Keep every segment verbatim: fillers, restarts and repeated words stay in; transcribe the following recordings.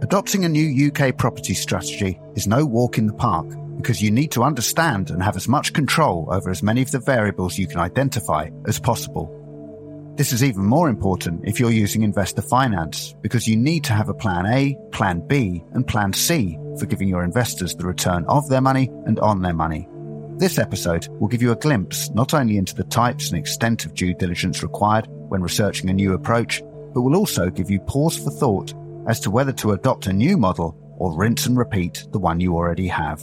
Adopting a new U K property strategy is no walk in the park because you need to understand and have as much control over as many of the variables you can identify as possible. This is even more important if you're using investor finance because you need to have a plan A, plan B, and plan C for giving your investors the return of their money and on their money. This episode will give you a glimpse not only into the types and extent of due diligence required when researching a new approach, but will also give you pause for thought as to whether to adopt a new model or rinse and repeat the one you already have.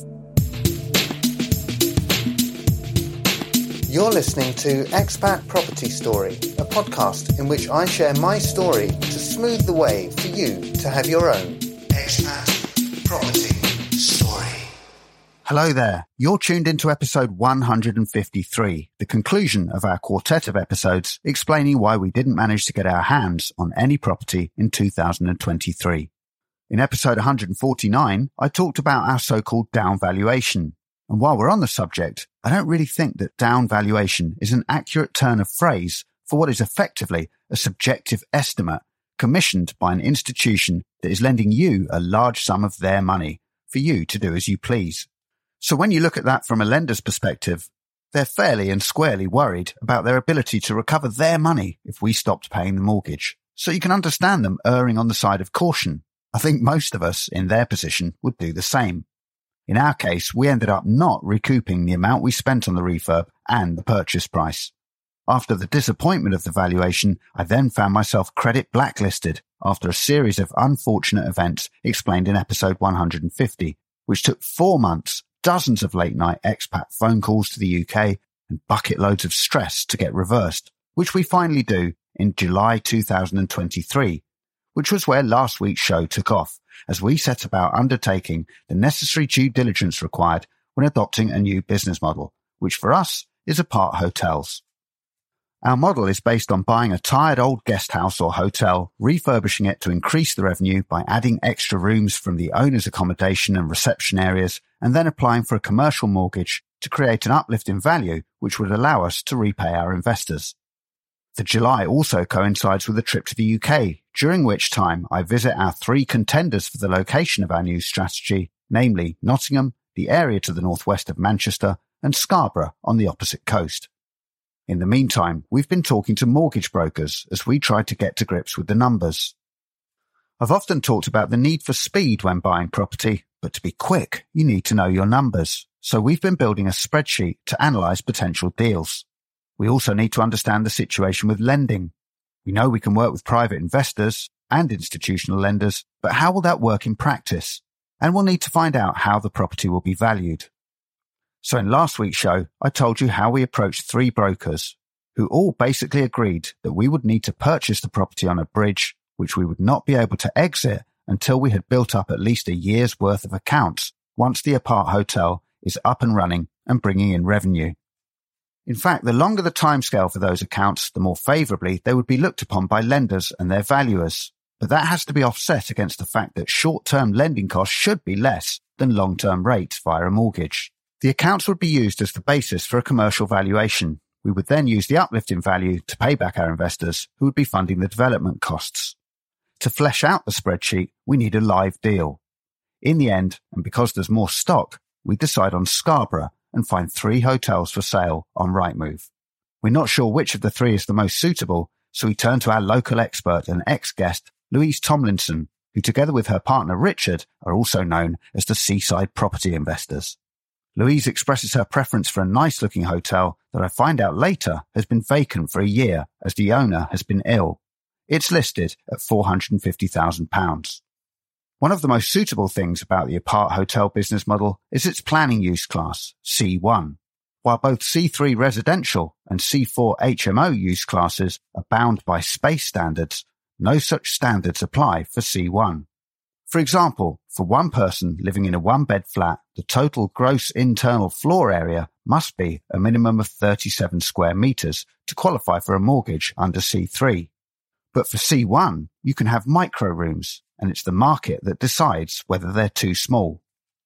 You're listening to Expat Property Story, a podcast in which I share my story to smooth the way for you to have your own Expat Property Story. Hello there. You're tuned into episode one hundred fifty-three, the conclusion of our quartet of episodes explaining why we didn't manage to get our hands on any property in two thousand twenty-three. In episode one hundred forty-nine, I talked about our so-called down valuation. And while we're on the subject, I don't really think that down valuation is an accurate turn of phrase for what is effectively a subjective estimate commissioned by an institution that is lending you a large sum of their money for you to do as you please. So when you look at that from a lender's perspective, they're fairly and squarely worried about their ability to recover their money if we stopped paying the mortgage. So you can understand them erring on the side of caution. I think most of us in their position would do the same. In our case, we ended up not recouping the amount we spent on the refurb and the purchase price. After the disappointment of the valuation, I then found myself credit blacklisted after a series of unfortunate events explained in episode one hundred fifty, which took four months, dozens of late-night expat phone calls to the U K, and bucket loads of stress to get reversed, which we finally do in July two thousand twenty-three, which was where last week's show took off, as we set about undertaking the necessary due diligence required when adopting a new business model, which for us is apart hotels. Our model is based on buying a tired old guest house or hotel, refurbishing it to increase the revenue by adding extra rooms from the owner's accommodation and reception areas, and then applying for a commercial mortgage to create an uplift in value which would allow us to repay our investors. The July also coincides with a trip to the U K, during which time I visit our three contenders for the location of our new strategy, namely Nottingham, the area to the northwest of Manchester, and Scarborough on the opposite coast. In the meantime, we've been talking to mortgage brokers as we try to get to grips with the numbers. I've often talked about the need for speed when buying property, but to be quick, you need to know your numbers. So we've been building a spreadsheet to analyse potential deals. We also need to understand the situation with lending. We know we can work with private investors and institutional lenders, but how will that work in practice? And we'll need to find out how the property will be valued. So in last week's show, I told you how we approached three brokers who all basically agreed that we would need to purchase the property on a bridge, which we would not be able to exit until we had built up at least a year's worth of accounts once the apart hotel is up and running and bringing in revenue. In fact, the longer the timescale for those accounts, the more favourably they would be looked upon by lenders and their valuers. But that has to be offset against the fact that short-term lending costs should be less than long-term rates via a mortgage. The accounts would be used as the basis for a commercial valuation. We would then use the uplift in value to pay back our investors who would be funding the development costs. To flesh out the spreadsheet, we need a live deal. In the end, and because there's more stock, we decide on Scarborough and find three hotels for sale on Rightmove. We're not sure which of the three is the most suitable, so we turn to our local expert and ex-guest, Louise Tomlinson, who together with her partner Richard are also known as the Seaside Property Investors. Louise expresses her preference for a nice-looking hotel that I find out later has been vacant for a year as the owner has been ill. It's listed at four hundred fifty thousand pounds. One of the most suitable things about the apart hotel business model is its planning use class, C one. While both C three residential and C four H M O use classes are bound by space standards, no such standards apply for C one. For example, for one person living in a one-bed flat, the total gross internal floor area must be a minimum of thirty-seven square metres to qualify for a mortgage under C three. But for C one, you can have micro rooms, and it's the market that decides whether they're too small.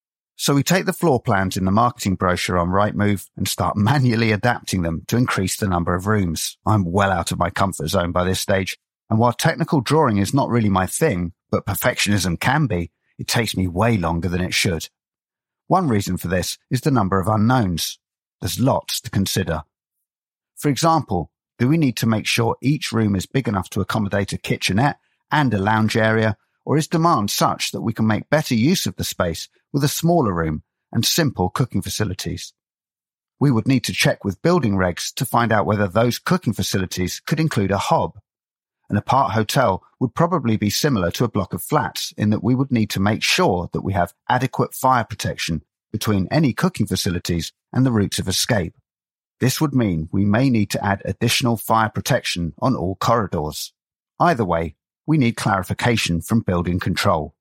So we take the floor plans in the marketing brochure on Rightmove and start manually adapting them to increase the number of rooms. I'm well out of my comfort zone by this stage, and while technical drawing is not really my thing, but perfectionism can be, it takes me way longer than it should. One reason for this is the number of unknowns. There's lots to consider. For example, do we need to make sure each room is big enough to accommodate a kitchenette and a lounge area, or is demand such that we can make better use of the space with a smaller room and simple cooking facilities? We would need to check with building regs to find out whether those cooking facilities could include a hob. An apart hotel would probably be similar to a block of flats in that we would need to make sure that we have adequate fire protection between any cooking facilities and the routes of escape. This would mean we may need to add additional fire protection on all corridors. Either way, we need clarification from building control.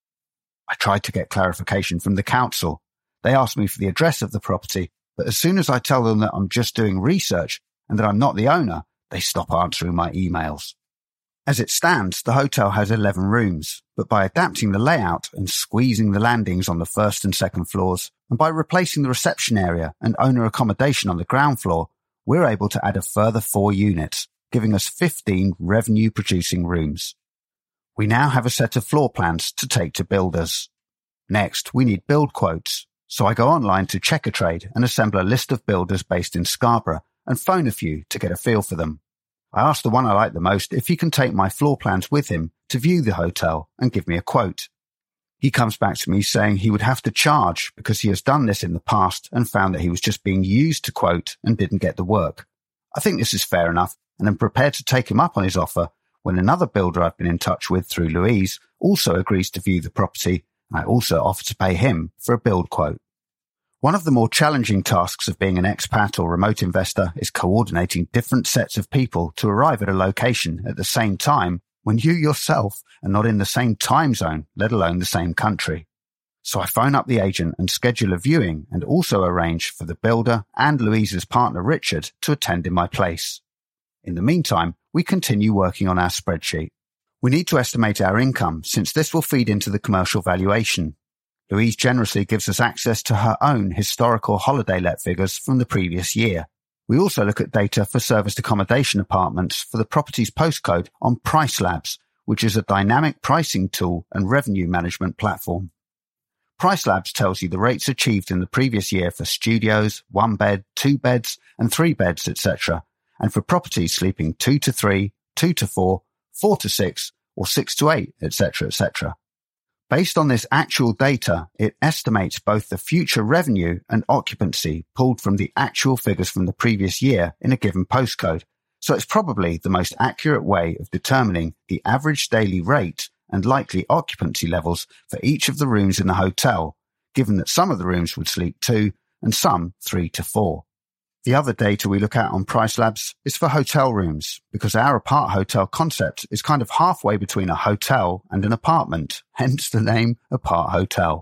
I tried to get clarification from the council. They asked me for the address of the property, but as soon as I tell them that I'm just doing research and that I'm not the owner, they stop answering my emails. As it stands, the hotel has eleven rooms, but by adapting the layout and squeezing the landings on the first and second floors, and by replacing the reception area and owner accommodation on the ground floor, we're able to add a further four units, giving us fifteen revenue-producing rooms. We now have a set of floor plans to take to builders. Next, we need build quotes, so I go online to Checkatrade and assemble a list of builders based in Scarborough and phone a few to get a feel for them. I ask the one I like the most if he can take my floor plans with him to view the hotel and give me a quote. He comes back to me saying he would have to charge because he has done this in the past and found that he was just being used to quote and didn't get the work. I think this is fair enough and am prepared to take him up on his offer when another builder I've been in touch with through Louise also agrees to view the property, and I also offer to pay him for a build quote. One of the more challenging tasks of being an expat or remote investor is coordinating different sets of people to arrive at a location at the same time when you yourself are not in the same time zone, let alone the same country. So I phone up the agent and schedule a viewing and also arrange for the builder and Louise's partner Richard to attend in my place. In the meantime, we continue working on our spreadsheet. We need to estimate our income since this will feed into the commercial valuation. Louise generously gives us access to her own historical holiday let figures from the previous year. We also look at data for serviced accommodation apartments for the property's postcode on PriceLabs, which is a dynamic pricing tool and revenue management platform. PriceLabs tells you the rates achieved in the previous year for studios, one bed, two beds, and three beds, et cetera, and for properties sleeping two to three, two to four, four to six, or six to eight, et cetera, et cetera. Based on this actual data, it estimates both the future revenue and occupancy pulled from the actual figures from the previous year in a given postcode, so it's probably the most accurate way of determining the average daily rate and likely occupancy levels for each of the rooms in the hotel, given that some of the rooms would sleep two and some three to four. The other data we look at on PriceLabs is for hotel rooms, because our apart hotel concept is kind of halfway between a hotel and an apartment, hence the name apart hotel.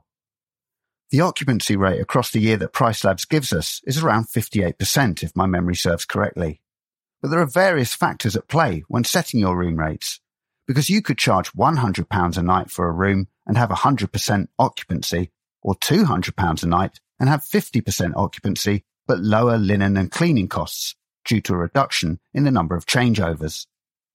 The occupancy rate across the year that PriceLabs gives us is around fifty-eight percent if my memory serves correctly. But there are various factors at play when setting your room rates, because you could charge one hundred pounds a night for a room and have one hundred percent occupancy, or two hundred pounds a night and have fifty percent occupancy but lower linen and cleaning costs due to a reduction in the number of changeovers.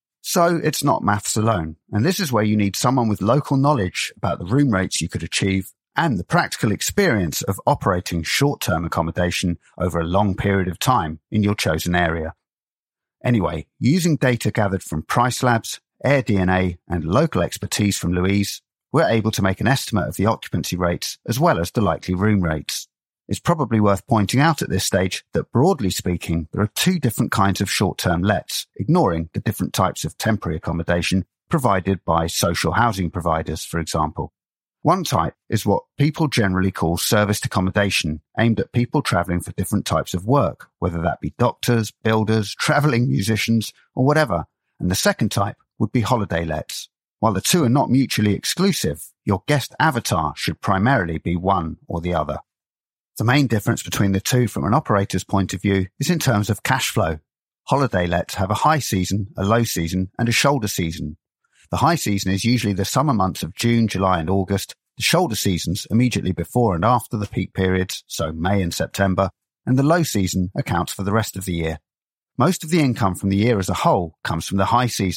So it's not maths alone, and this is where you need someone with local knowledge about the room rates you could achieve and the practical experience of operating short-term accommodation over a long period of time in your chosen area. Anyway, using data gathered from PriceLabs, AirDNA, and local expertise from Louise, we're able to make an estimate of the occupancy rates as well as the likely room rates. It's probably worth pointing out at this stage that broadly speaking, there are two different kinds of short-term lets, ignoring the different types of temporary accommodation provided by social housing providers, for example. One type is what people generally call serviced accommodation, aimed at people travelling for different types of work, whether that be doctors, builders, travelling musicians, or whatever. And the second type would be holiday lets. While the two are not mutually exclusive, your guest avatar should primarily be one or the other. The main difference between the two from an operator's point of view is in terms of cash flow. Holiday lets have a high season, a low season, and a shoulder season. The high season is usually the summer months of June, July, and August, the shoulder seasons immediately before and after the peak periods, so May and September, and the low season accounts for the rest of the year. Most of the income from the year as a whole comes from the high season,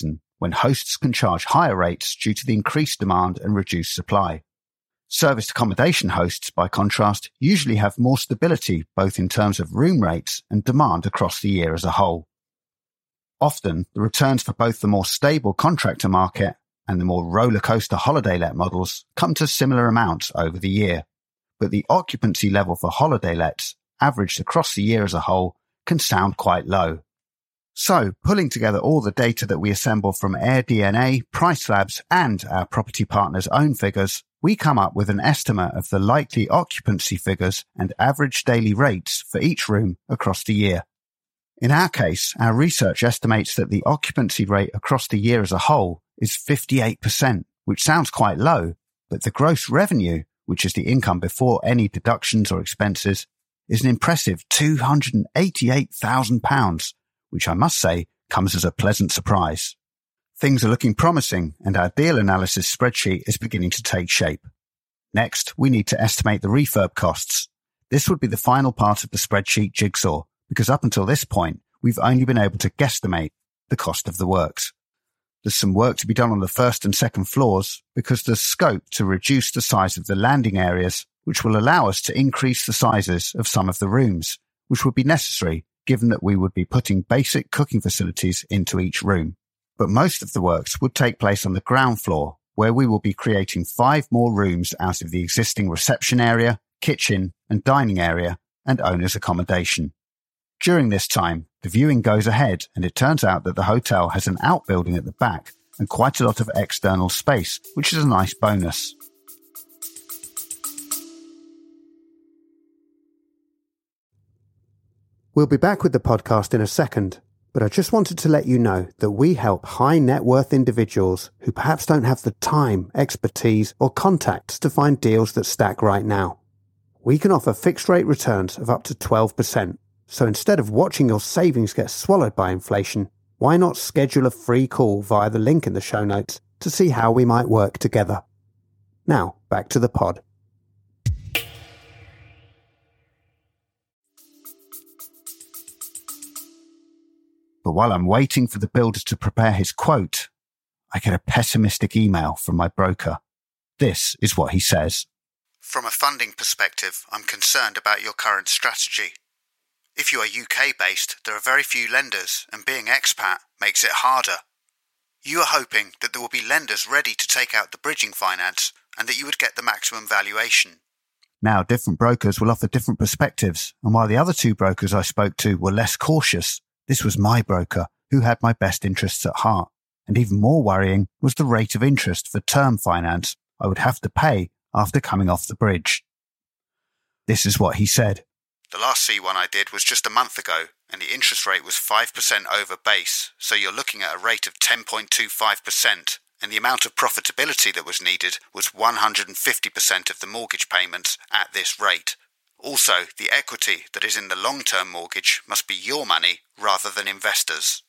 when hosts can charge higher rates due to the increased demand and reduced supply. Serviced accommodation hosts, by contrast, usually have more stability both in terms of room rates and demand across the year as a whole. Often, the returns for both the more stable contractor market and the more roller coaster holiday let models come to similar amounts over the year, but the occupancy level for holiday lets, averaged across the year as a whole, can sound quite low. So, pulling together all the data that we assemble from AirDNA, PriceLabs, and our property partners' own figures, we come up with an estimate of the likely occupancy figures and average daily rates for each room across the year. In our case, our research estimates that the occupancy rate across the year as a whole is fifty-eight percent, which sounds quite low, but the gross revenue, which is the income before any deductions or expenses, is an impressive two hundred eighty-eight thousand pounds, which I must say comes as a pleasant surprise. Things are looking promising, and our deal analysis spreadsheet is beginning to take shape. Next, we need to estimate the refurb costs. This would be the final part of the spreadsheet jigsaw, because up until this point, we've only been able to guesstimate the cost of the works. There's some work to be done on the first and second floors because there's scope to reduce the size of the landing areas, which will allow us to increase the sizes of some of the rooms, which would be necessary given that we would be putting basic cooking facilities into each room. But most of the works would take place on the ground floor, where we will be creating five more rooms out of the existing reception area, kitchen and dining area, and owner's accommodation. During this time, the viewing goes ahead, and it turns out that the hotel has an outbuilding at the back and quite a lot of external space, which is a nice bonus. We'll be back with the podcast in a second, but I just wanted to let you know that we help high net worth individuals who perhaps don't have the time, expertise, or contacts to find deals that stack right now. We can offer fixed rate returns of up to twelve percent. So instead of watching your savings get swallowed by inflation, why not schedule a free call via the link in the show notes to see how we might work together? Now, back to the pod. But while I'm waiting for the builder to prepare his quote, I get a pessimistic email from my broker. This is what he says. From a funding perspective, I'm concerned about your current strategy. If you are U K-based, there are very few lenders, and being expat makes it harder. You are hoping that there will be lenders ready to take out the bridging finance and that you would get the maximum valuation. Now, different brokers will offer different perspectives, and while the other two brokers I spoke to were less cautious, this was my broker who had my best interests at heart. And even more worrying was the rate of interest for term finance I would have to pay after coming off the bridge. This is what he said. The last C one I did was just a month ago, and the interest rate was five percent over base, so you're looking at a rate of ten point two five percent, and the amount of profitability that was needed was one hundred fifty percent of the mortgage payments at this rate. Also, the equity that is in the long-term mortgage must be your money rather than investors.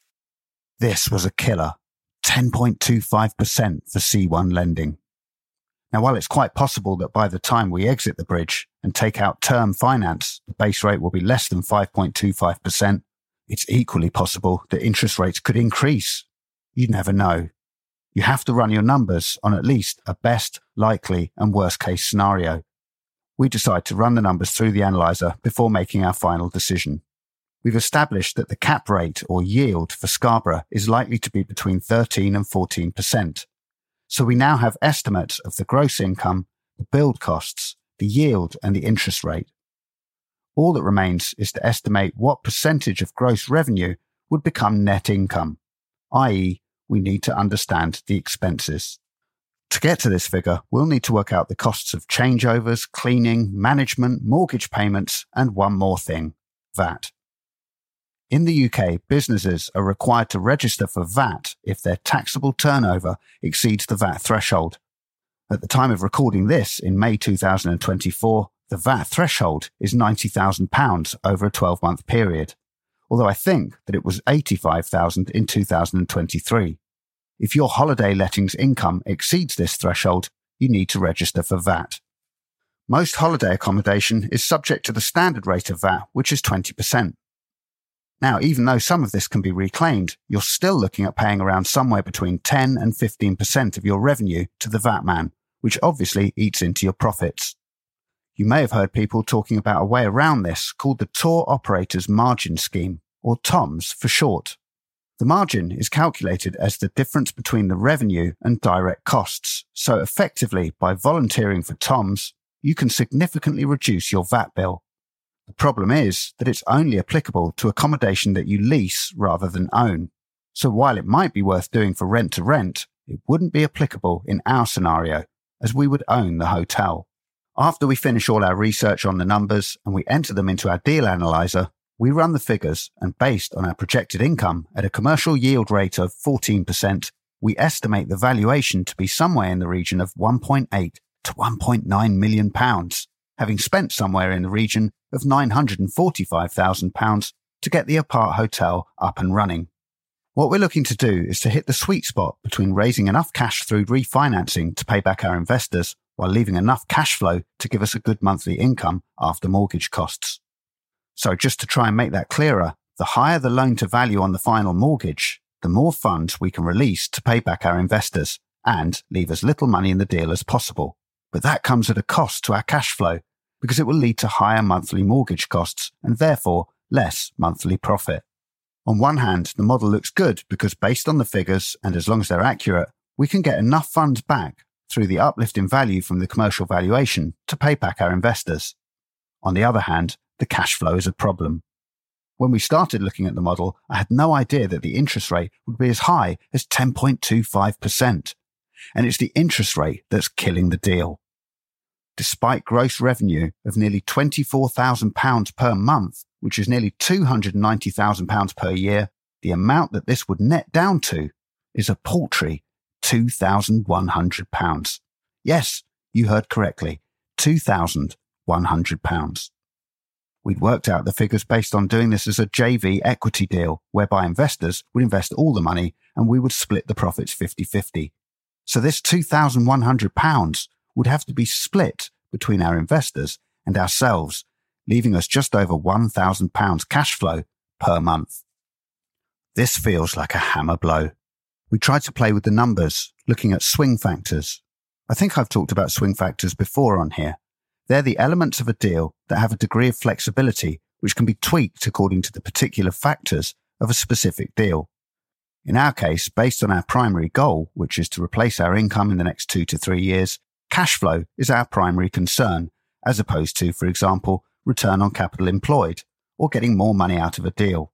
This was a killer. ten point two five percent for C one lending. Now, while it's quite possible that by the time we exit the bridge and take out term finance, the base rate will be less than five point two five percent, it's equally possible that interest rates could increase. You never know. You have to run your numbers on at least a best, likely, and worst case scenario. We decide to run the numbers through the analyzer before making our final decision. We've established that the cap rate or yield for Scarborough is likely to be between thirteen and fourteen percent. So we now have estimates of the gross income, the build costs, the yield, and the interest rate. All that remains is to estimate what percentage of gross revenue would become net income, that is, we need to understand the expenses. To get to this figure, we'll need to work out the costs of changeovers, cleaning, management, mortgage payments, and one more thing, V A T. In the U K, businesses are required to register for V A T if their taxable turnover exceeds the V A T threshold. At the time of recording this, in May two thousand twenty-four, the V A T threshold is ninety thousand pounds over a twelve-month period, although I think that it was eighty-five thousand pounds in two thousand twenty-three. If your holiday lettings income exceeds this threshold, you need to register for V A T. Most holiday accommodation is subject to the standard rate of V A T, which is twenty percent. Now, even though some of this can be reclaimed, you're still looking at paying around somewhere between ten and fifteen percent of your revenue to the V A T man, which obviously eats into your profits. You may have heard people talking about a way around this called the Tour Operators Margin Scheme, or TOMS for short. The margin is calculated as the difference between the revenue and direct costs, so effectively by volunteering for TOMS, you can significantly reduce your V A T bill. The problem is that it's only applicable to accommodation that you lease rather than own. So while it might be worth doing for rent to rent, it wouldn't be applicable in our scenario, as we would own the hotel. After we finish all our research on the numbers and we enter them into our deal analyzer, we run the figures, and based on our projected income at a commercial yield rate of fourteen percent, we estimate the valuation to be somewhere in the region of one point eight to one point nine million pounds, having spent somewhere in the region of nine hundred forty-five thousand pounds to get the apart hotel up and running. What we're looking to do is to hit the sweet spot between raising enough cash through refinancing to pay back our investors while leaving enough cash flow to give us a good monthly income after mortgage costs. So just to try and make that clearer, the higher the loan to value on the final mortgage, the more funds we can release to pay back our investors and leave as little money in the deal as possible. But that comes at a cost to our cash flow because it will lead to higher monthly mortgage costs and therefore less monthly profit. On one hand, the model looks good because based on the figures and as long as they're accurate, we can get enough funds back through the uplift in value from the commercial valuation to pay back our investors. On the other hand, the cash flow is a problem. When we started looking at the model, I had no idea that the interest rate would be as high as ten point two five percent. And it's the interest rate that's killing the deal. Despite gross revenue of nearly twenty-four thousand pounds per month, which is nearly two hundred ninety thousand pounds per year, the amount that this would net down to is a paltry two thousand one hundred pounds. Yes, you heard correctly, two thousand one hundred pounds. We'd worked out the figures based on doing this as a J V equity deal, whereby investors would invest all the money and we would split the profits fifty-fifty. So this two thousand one hundred pounds would have to be split between our investors and ourselves, leaving us just over one thousand pounds cash flow per month. This feels like a hammer blow. We tried to play with the numbers, looking at swing factors. I think I've talked about swing factors before on here. They're the elements of a deal that have a degree of flexibility which can be tweaked according to the particular factors of a specific deal. In our case, based on our primary goal, which is to replace our income in the next two to three years, cash flow is our primary concern, as opposed to, for example, return on capital employed, or getting more money out of a deal.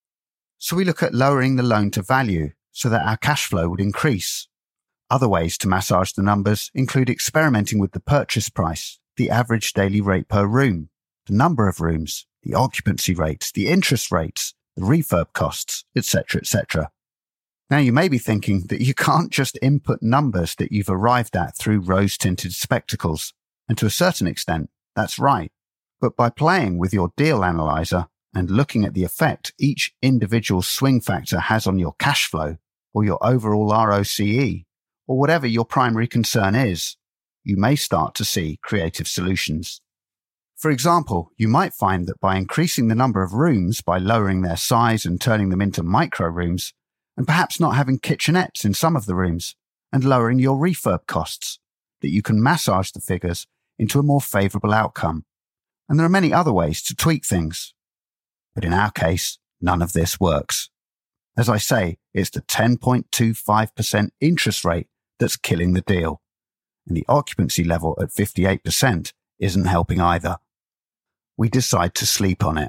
So we look at lowering the loan to value so that our cash flow would increase. Other ways to massage the numbers include experimenting with the purchase price, the average daily rate per room, the number of rooms, the occupancy rates, the interest rates, the refurb costs, et cetera, et cetera. Now you may be thinking that you can't just input numbers that you've arrived at through rose-tinted spectacles, and to a certain extent, that's right. But by playing with your deal analyzer and looking at the effect each individual swing factor has on your cash flow, or your overall R O C E, or whatever your primary concern is, you may start to see creative solutions. For example, you might find that by increasing the number of rooms by lowering their size and turning them into micro rooms, and perhaps not having kitchenettes in some of the rooms, and lowering your refurb costs, that you can massage the figures into a more favourable outcome. And there are many other ways to tweak things. But in our case, none of this works. As I say, it's the ten point two five percent interest rate that's killing the deal. And the occupancy level at fifty-eight percent isn't helping either. We decide to sleep on it.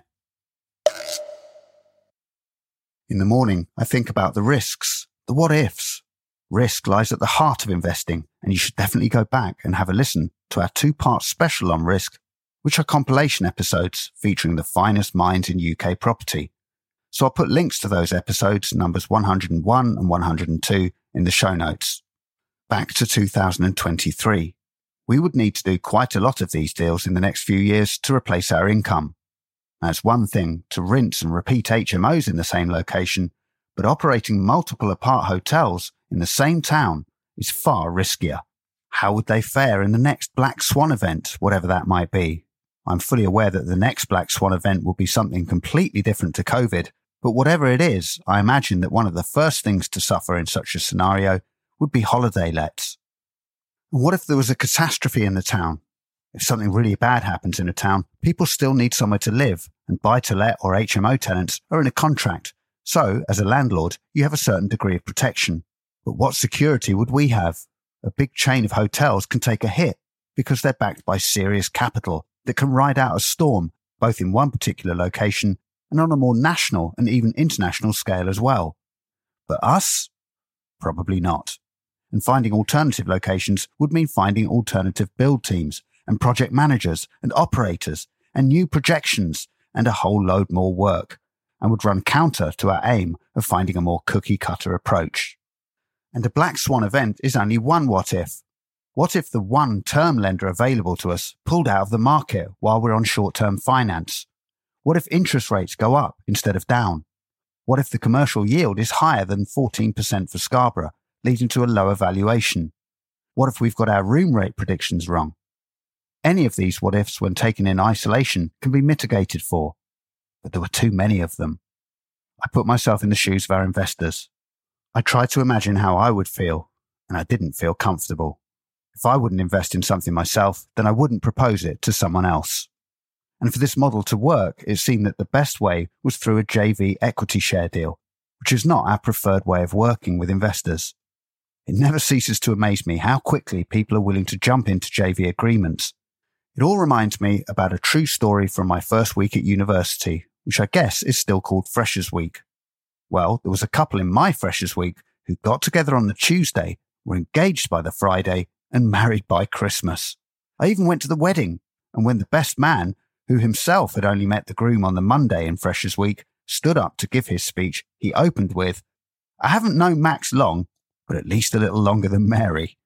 In the morning, I think about the risks, the what-ifs. Risk lies at the heart of investing, and you should definitely go back and have a listen to our two-part special on risk, which are compilation episodes featuring the finest minds in U K property. So I'll put links to those episodes, numbers one hundred and one and one hundred and two, in the show notes. Back to two thousand twenty-three. We would need to do quite a lot of these deals in the next few years to replace our income. Now, it's one thing to rinse and repeat H M Os in the same location, but operating multiple apart hotels in the same town is far riskier. How would they fare in the next Black Swan event, whatever that might be? I'm fully aware that the next Black Swan event will be something completely different to COVID, But whatever it is, I imagine that one of the first things to suffer in such a scenario would be holiday lets. And what if there was a catastrophe in the town? If something really bad happens in a town, people still need somewhere to live, and buy-to-let or H M O tenants are in a contract. So, as a landlord, you have a certain degree of protection. But what security would we have? A big chain of hotels can take a hit because they're backed by serious capital that can ride out a storm, both in one particular location and on a more national and even international scale as well. But us? Probably not. And finding alternative locations would mean finding alternative build teams and project managers and operators and new projections and a whole load more work, and would run counter to our aim of finding a more cookie-cutter approach. And a black swan event is only one what if. What if the one term lender available to us pulled out of the market while we're on short-term finance? What if interest rates go up instead of down? What if the commercial yield is higher than fourteen percent for Scarborough, leading to a lower valuation? What if we've got our room rate predictions wrong? Any of these what ifs, when taken in isolation, can be mitigated for, but there were too many of them. I put myself in the shoes of our investors. I tried to imagine how I would feel, and I didn't feel comfortable. If I wouldn't invest in something myself, then I wouldn't propose it to someone else. And for this model to work, it seemed that the best way was through a J V equity share deal, which is not our preferred way of working with investors. It never ceases to amaze me how quickly people are willing to jump into J V agreements. It all reminds me about a true story from my first week at university, which I guess is still called Freshers' Week. Well, there was a couple in my Freshers' Week who got together on the Tuesday, were engaged by the Friday, and married by Christmas. I even went to the wedding, and when the best man, who himself had only met the groom on the Monday in Freshers' Week, stood up to give his speech, he opened with, "I haven't known Max long, but at least a little longer than Mary."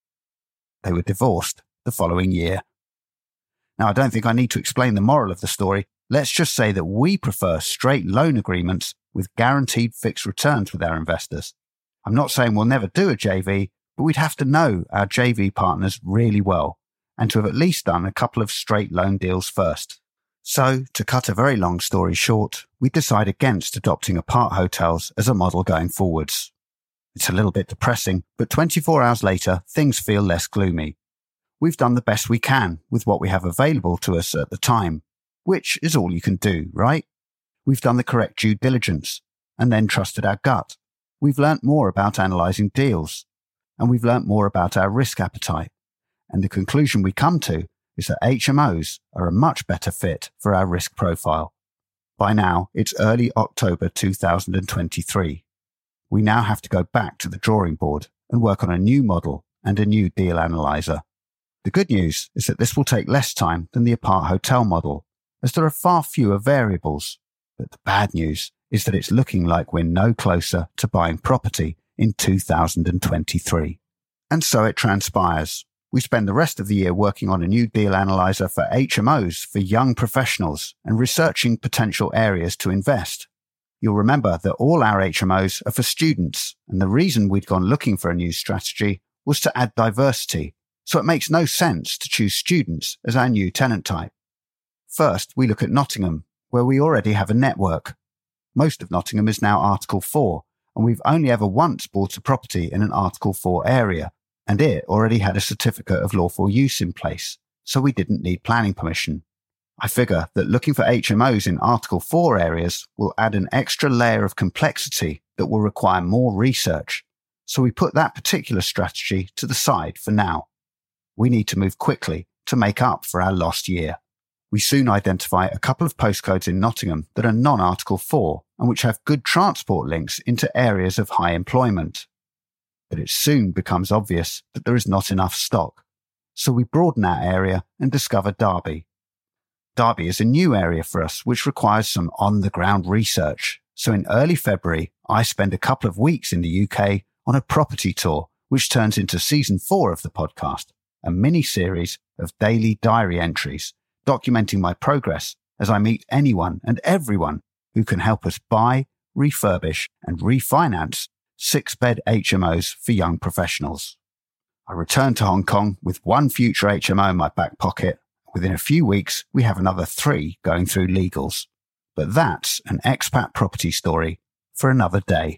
They were divorced the following year. Now, I don't think I need to explain the moral of the story. Let's just say that we prefer straight loan agreements with guaranteed fixed returns with our investors. I'm not saying we'll never do a J V, but we'd have to know our J V partners really well, and to have at least done a couple of straight loan deals first. So, to cut a very long story short, we decide against adopting apart hotels as a model going forwards. It's a little bit depressing, but twenty-four hours later, things feel less gloomy. We've done the best we can with what we have available to us at the time, which is all you can do, right? We've done the correct due diligence and then trusted our gut. We've learnt more about analysing deals, and we've learnt more about our risk appetite. And the conclusion we come to is that H M Os are a much better fit for our risk profile. By now, it's early October two thousand twenty-three. We now have to go back to the drawing board and work on a new model and a new deal analyzer. The good news is that this will take less time than the apart hotel model, as there are far fewer variables. But the bad news is that it's looking like we're no closer to buying property in two thousand twenty-three. And so it transpires. We spend the rest of the year working on a new deal analyzer for H M Os for young professionals and researching potential areas to invest. You'll remember that all our H M Os are for students, and the reason we'd gone looking for a new strategy was to add diversity. So it makes no sense to choose students as our new tenant type. First, we look at Nottingham, where we already have a network. Most of Nottingham is now Article four, and we've only ever once bought a property in an Article four area, and it already had a certificate of lawful use in place, so we didn't need planning permission. I figure that looking for H M Os in Article four areas will add an extra layer of complexity that will require more research, so we put that particular strategy to the side for now. We need to move quickly to make up for our lost year. We soon identify a couple of postcodes in Nottingham that are non-Article four and which have good transport links into areas of high employment. But it soon becomes obvious that there is not enough stock. So we broaden our area and discover Derby. Derby is a new area for us, which requires some on-the-ground research. So in early February, I spend a couple of weeks in the U K on a property tour, which turns into season four of the podcast, a mini-series of daily diary entries documenting my progress as I meet anyone and everyone who can help us buy, refurbish and refinance six-bed H M Os for young professionals. I return to Hong Kong with one future H M O in my back pocket. Within a few weeks, we have another three going through legals. But that's an expat property story for another day.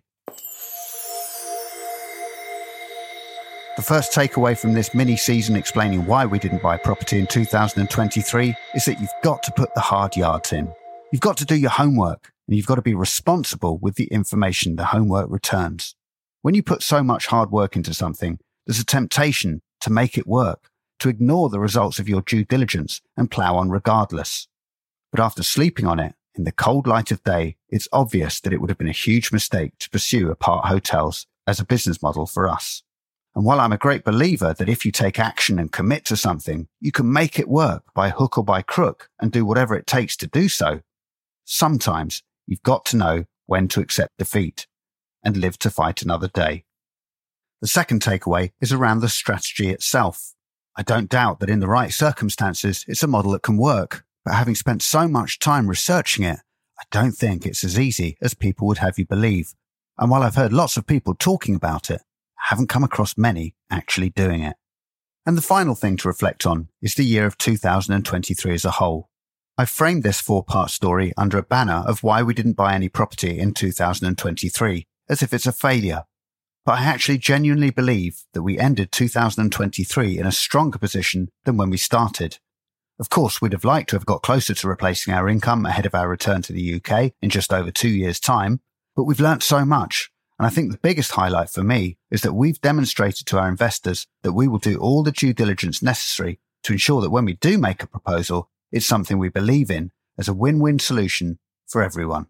The first takeaway from this mini-season explaining why we didn't buy property in two thousand twenty-three is that you've got to put the hard yards in. You've got to do your homework, and you've got to be responsible with the information the homework returns. When you put so much hard work into something, there's a temptation to make it work, to ignore the results of your due diligence and plough on regardless. But after sleeping on it, in the cold light of day, it's obvious that it would have been a huge mistake to pursue apart hotels as a business model for us. And while I'm a great believer that if you take action and commit to something, you can make it work by hook or by crook and do whatever it takes to do so, sometimes you've got to know when to accept defeat and live to fight another day. The second takeaway is around the strategy itself. I don't doubt that in the right circumstances, it's a model that can work, but having spent so much time researching it, I don't think it's as easy as people would have you believe. And while I've heard lots of people talking about it, I haven't come across many actually doing it. And the final thing to reflect on is the year of two thousand twenty-three as a whole. I've framed this four-part story under a banner of why we didn't buy any property in two thousand twenty-three, as if it's a failure. But I actually genuinely believe that we ended two thousand twenty-three in a stronger position than when we started. Of course, we'd have liked to have got closer to replacing our income ahead of our return to the U K in just over two years' time, but we've learnt so much. And I think the biggest highlight for me is that we've demonstrated to our investors that we will do all the due diligence necessary to ensure that when we do make a proposal, it's something we believe in as a win-win solution for everyone.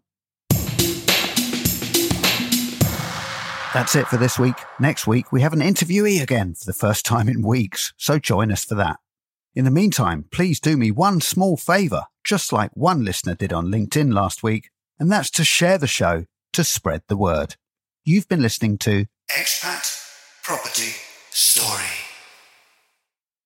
That's it for this week. Next week, we have an interviewee again for the first time in weeks, so join us for that. In the meantime, please do me one small favour, just like one listener did on LinkedIn last week, and that's to share the show to spread the word. You've been listening to Expat Property Story.